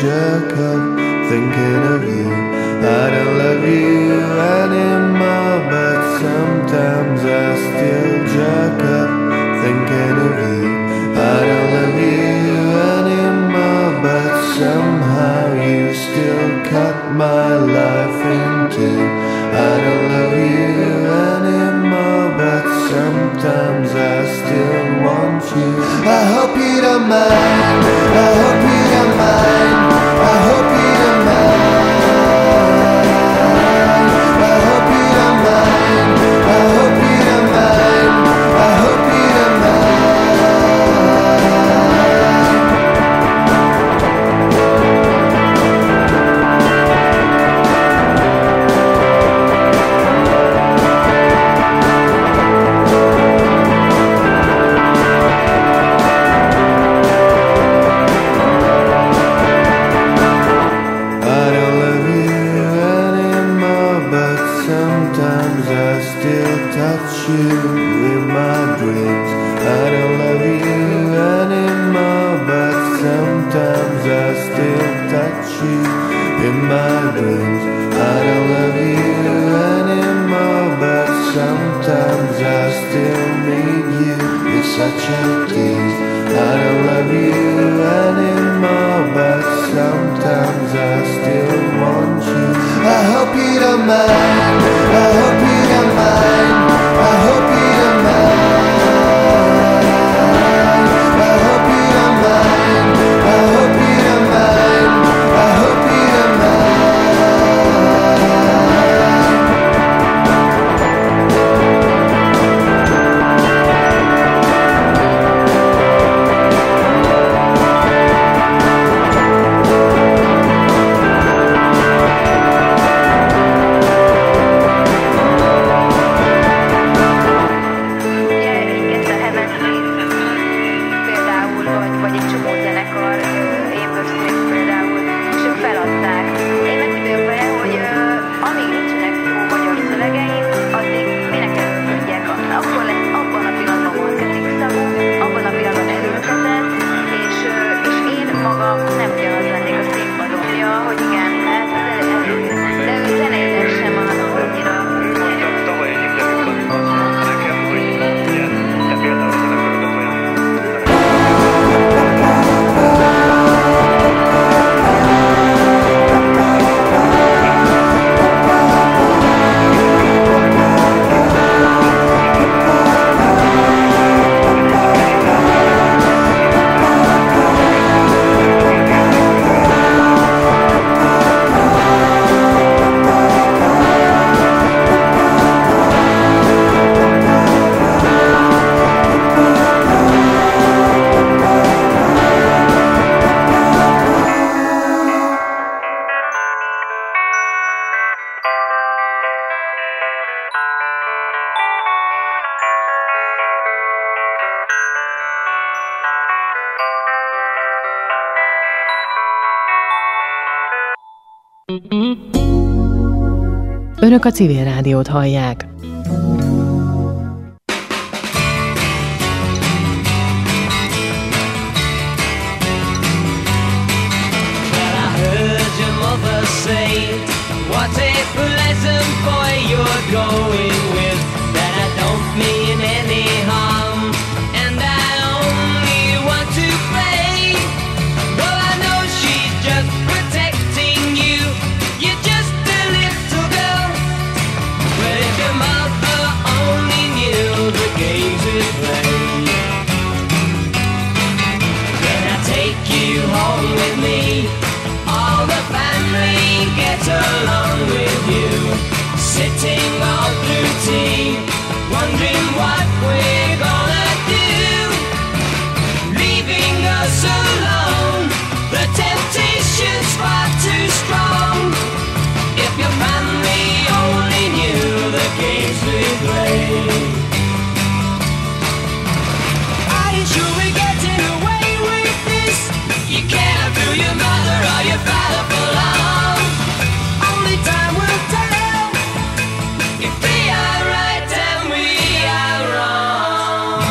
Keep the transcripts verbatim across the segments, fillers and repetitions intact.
jerk up thinking of you. I don't love you anymore, but sometimes I still jerk up thinking of you. I don't love you anymore, but somehow you still cut my life in two. I don't love you anymore, but sometimes I still want you. I hope you don't mind, I hope you don't mind, I hope you don't mind. I hope you don't mind, I hope you don't mind, I hope you don't mind. Önök a Civil Rádiót hallják. Along with you, sitting all through tea, wondering what we're gonna do, leaving us alone. The temptation's far too strong. If your family only knew the games we play. Are you sure we're getting away with this? You can't do your mother or your father for long. Time will tell if we are right and we are wrong.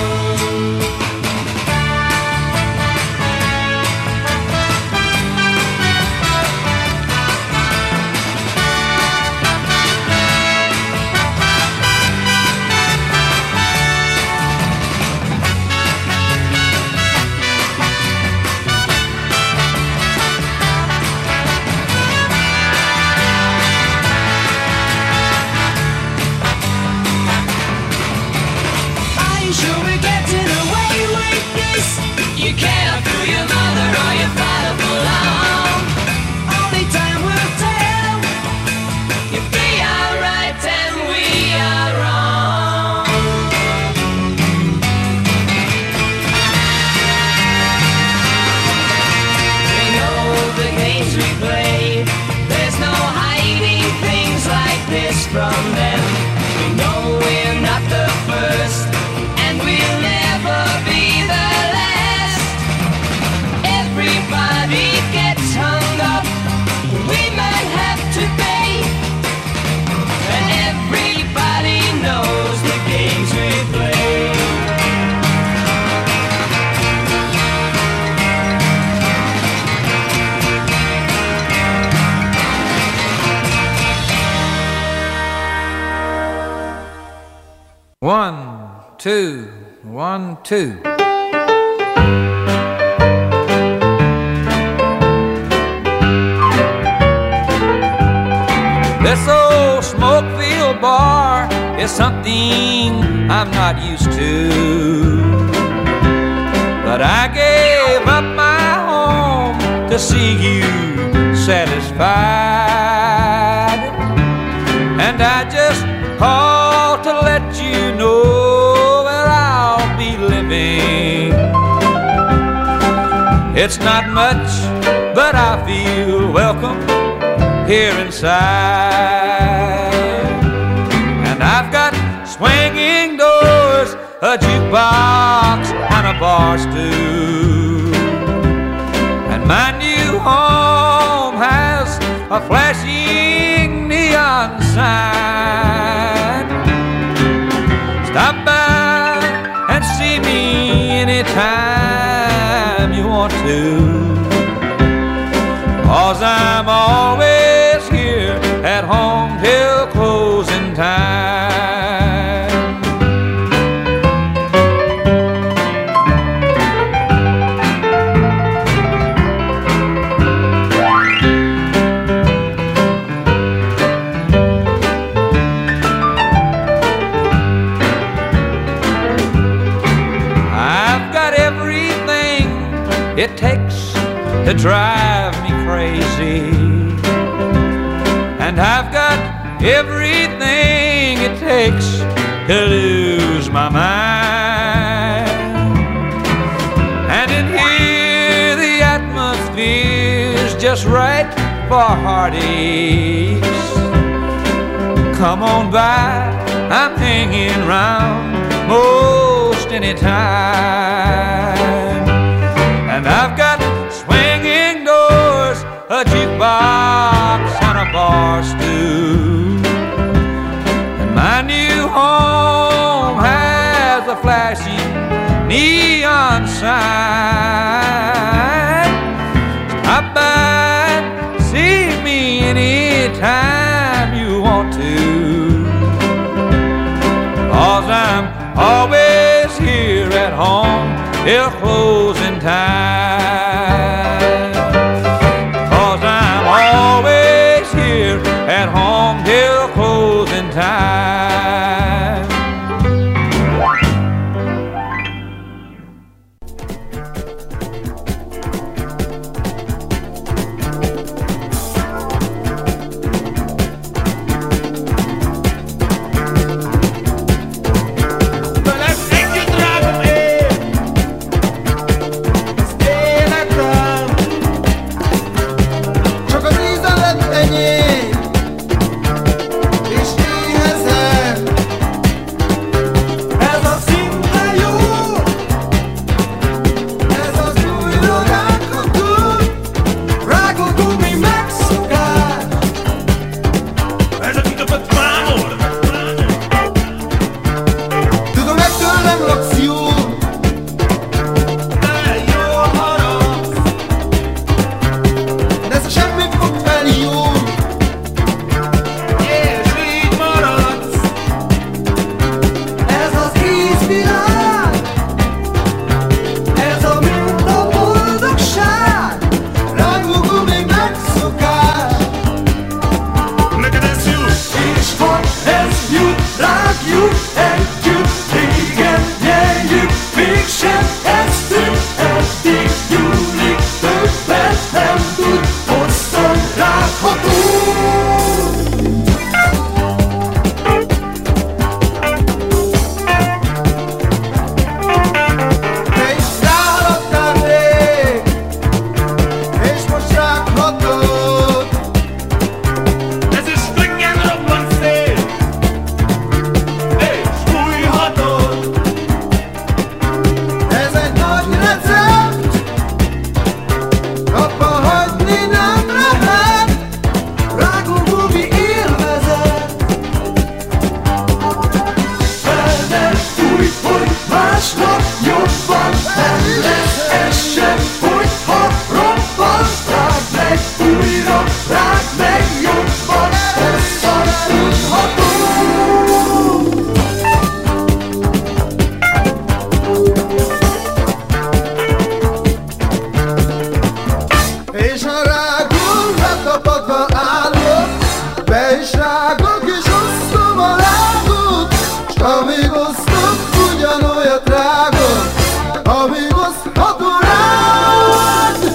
from them. We know we're not the first, and we'll never be the last. Everybody gets hung up, we might have to pay, and everybody knows the games we play. One, two, one, two. This old smoke-filled bar is something I'm not used to, but I gave up my home to see you satisfied, and I just called to let you know where I'll be living. It's not much, but I feel welcome here inside. And I've got swinging doors, a jukebox, and a bar stool. And my new home has a flashing neon sign. Stop by and see me anytime you want to, 'cause I'm always here at home till closing time. It takes to drive me crazy, and I've got everything it takes to lose my mind. And in here the atmosphere's just right for heartaches. Come on by, I'm hanging round most anytime. And I've got swinging doors, a jukebox, and a bar stool. And my new home has a flashing neon sign. Stop by, see me anytime you want to, 'cause I'm always here at home till closing time. 'Cause I'm always here at home till closing time. Ez is flicken op van szél. És ha rágul, hát a padba állok, be is rágok és osztom a lágot, s amíg osztok, ugyanolyat rágok, amíg osztható rád.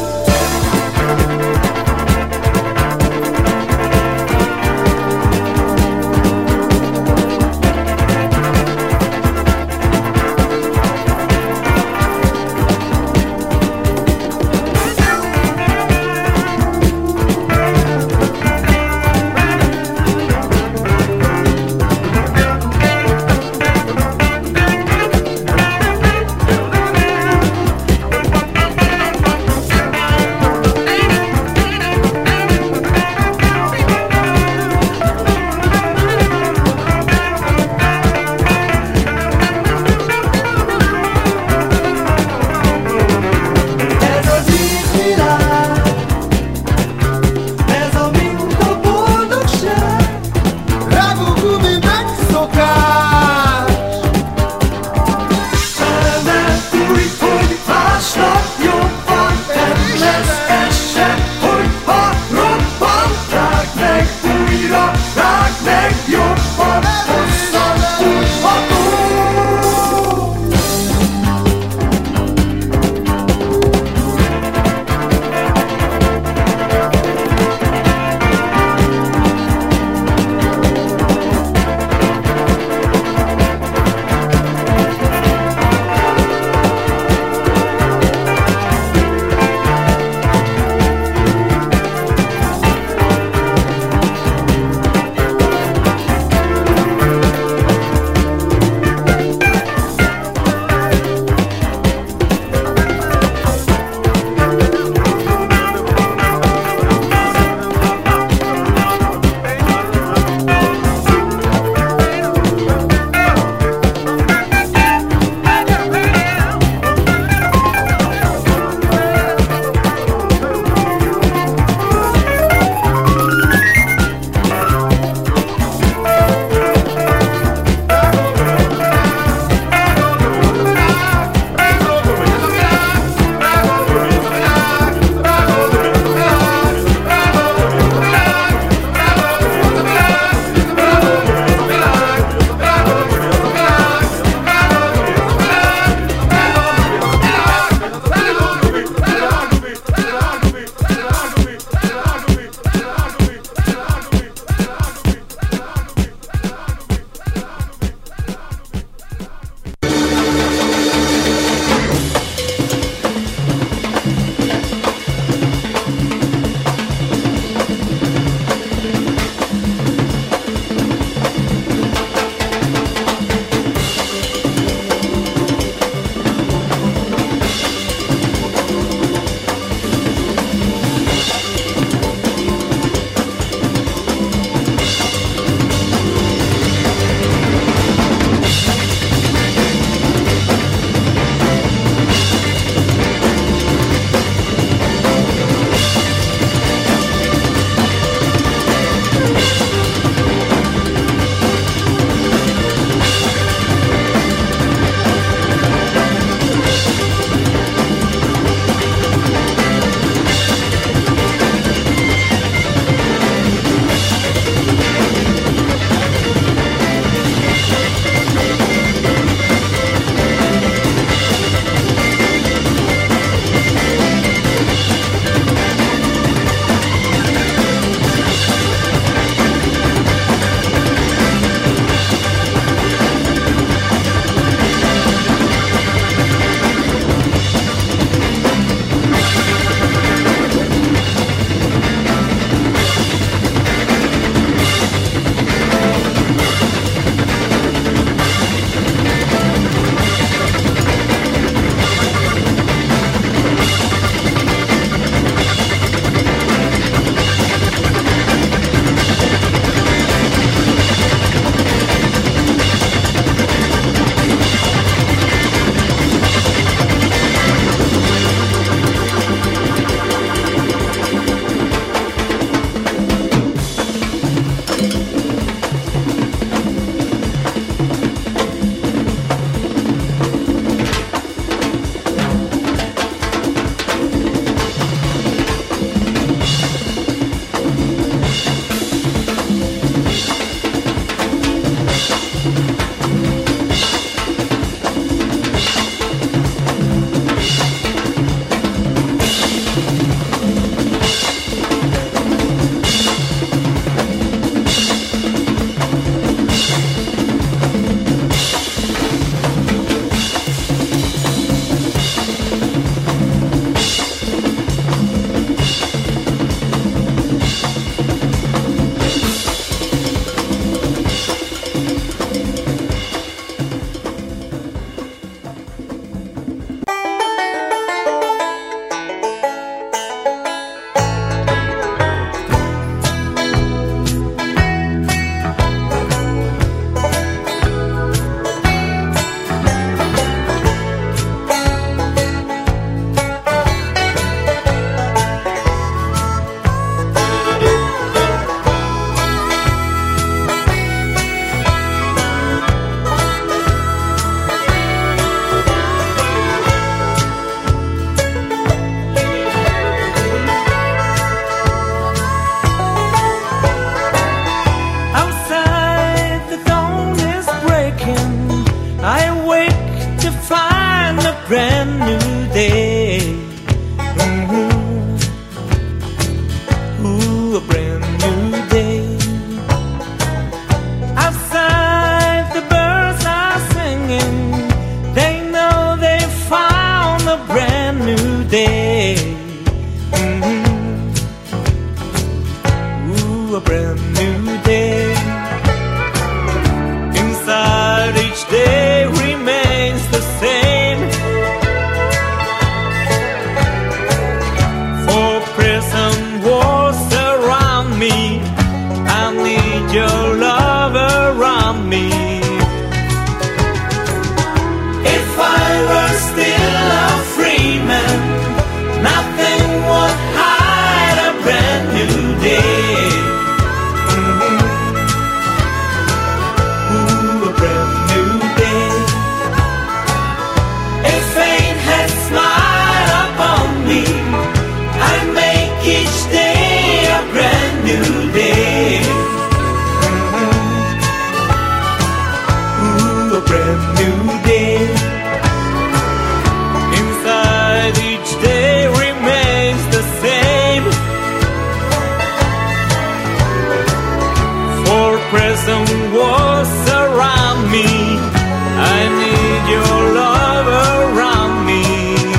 There's some walls around me. I need your love around me.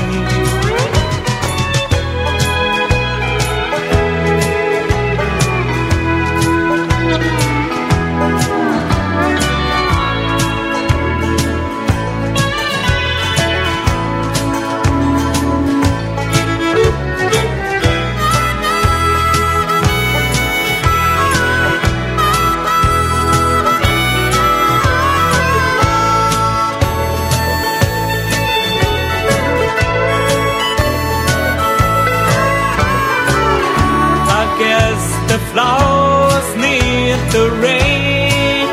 Flowers need the rain.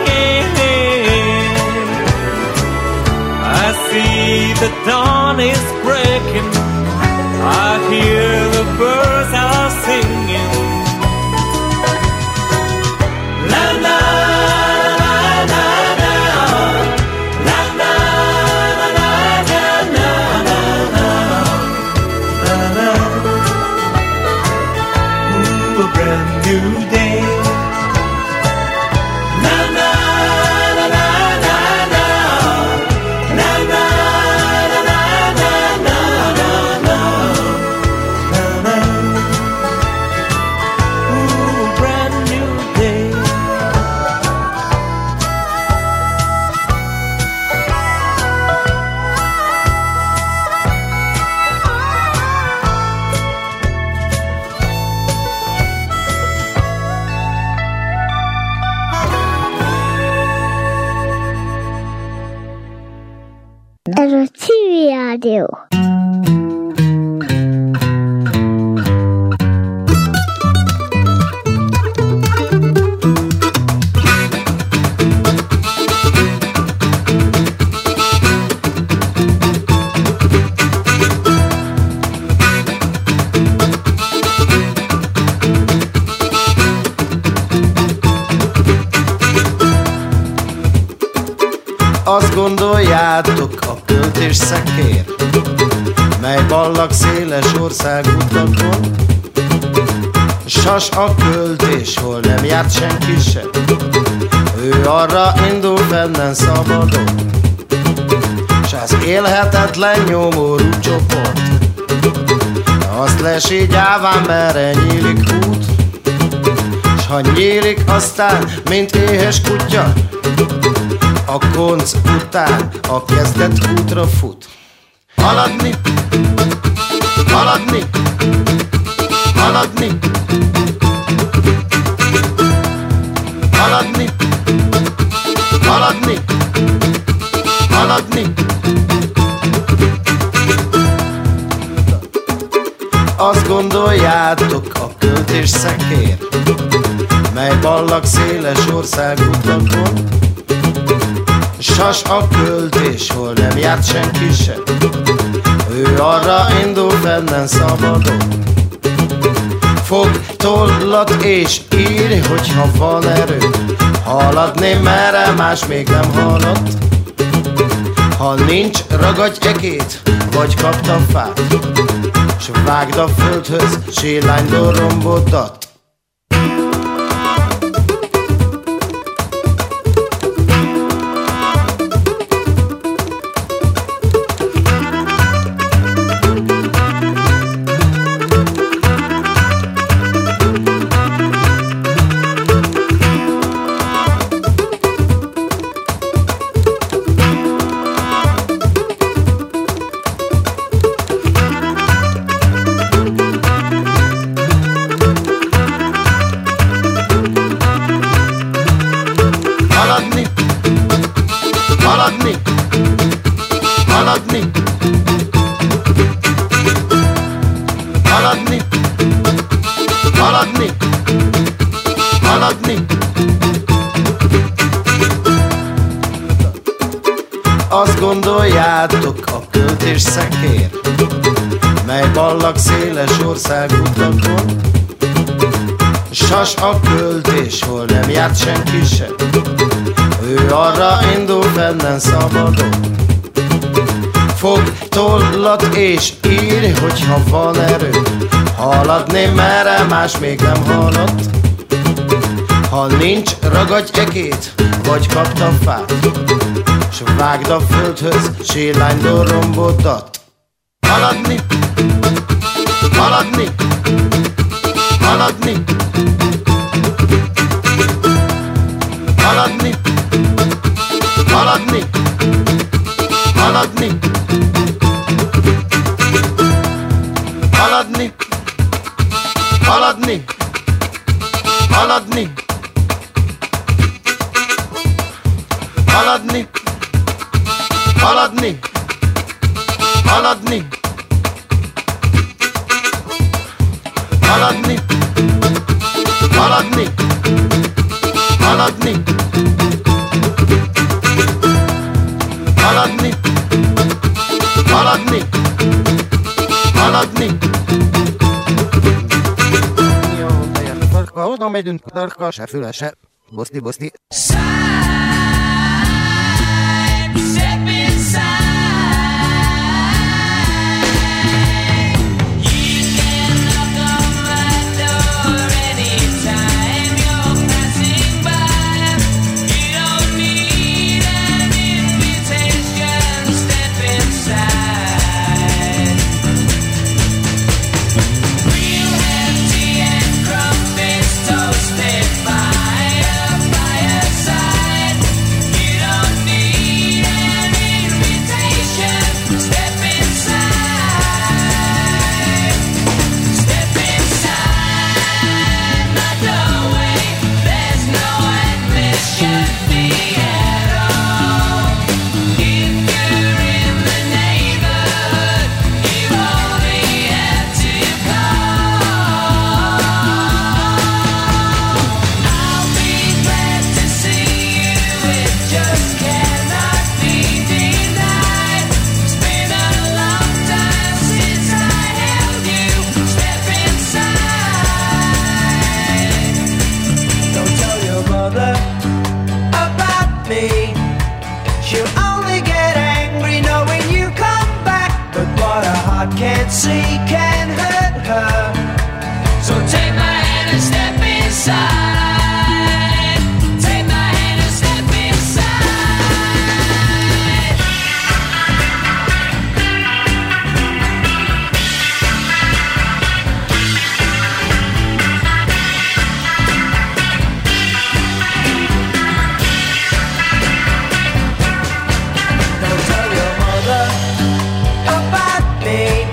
I see the dawn is breaking. I hear the birds are singing. La la la la la la la la la la la la la. Ooh, a brand new day. La la la la la la la la la la la la la la. Ooh, brand new day. Ez a Civil Rádió. Azt gondoljátok, a költés szekér, mely ballag széles országutakon, sas a költés, hol nem járt senki se, ő arra indul fennen szabadon, s az élhetetlen nyomorú csoport, azt lesi gyáván, merre nyílik út, s ha nyílik aztán, mint éhes kutya, a konc után a kezdet útra fut. Haladni, haladni, haladni, haladni, haladni, haladni. Azt gondoljátok, a költés szekér, mely ballag széles országutakon, sas a költés, hol nem járt senki se, ő arra indul fennen szabadon. Fog tollat és írj, hogyha van erő, haladni merre más még nem halott. Ha nincs, ragadj ekét, vagy kapd a fát, s vágd a földhöz sírlánydól rombodat. Azt gondoljátok, a költés szekér, mely ballag széles országutakon, sas a költés, hol nem járt senki se, ő arra indul fennen szabadon. Fog tollat és írj, hogyha van erő, haladni merre más még nem halott. Ha nincs, ragadj ekét, vagy kapd a fát, s vágd a földhöz, sélánydól rombodat. Haladni, haladni, haladni, haladni, haladni, haladni, haladni, haladni, haladni, haladni, haladni, haladni, haladni, haladni, haladni, haladni, haladni, haladni. Jó, fejet tarka, oda megyünk, tarka, se füle, se. Boszti, boszti. Can't see, can hurt her. So take my hand and step inside.